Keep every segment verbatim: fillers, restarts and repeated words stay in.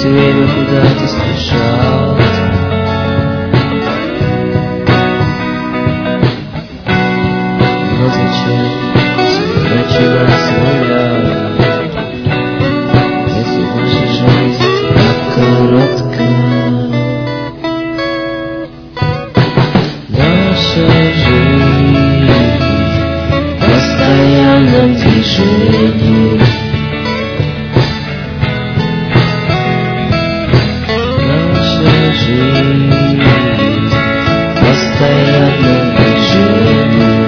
все время куда-то спешат. Но зачем начинать с нуля, если наша жизнь так коротка? Наша жизнь в постоянном движении. Наша жизнь в постоянном движении.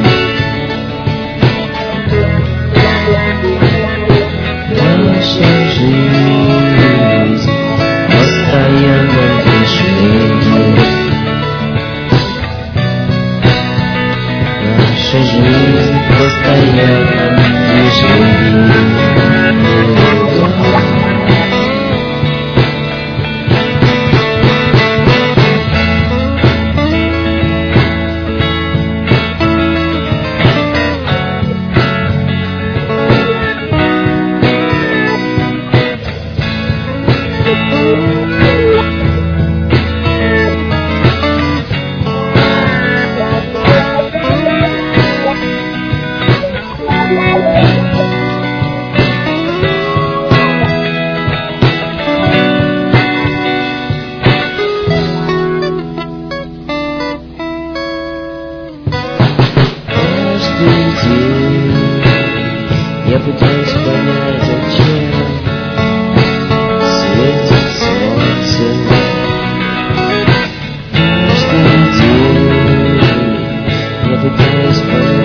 Наша жизнь в постоянном движении. Наша жизнь в постоянном движении. Я пытаюсь понять, зачем светит солнце. Каждый день я пытаюсь понять.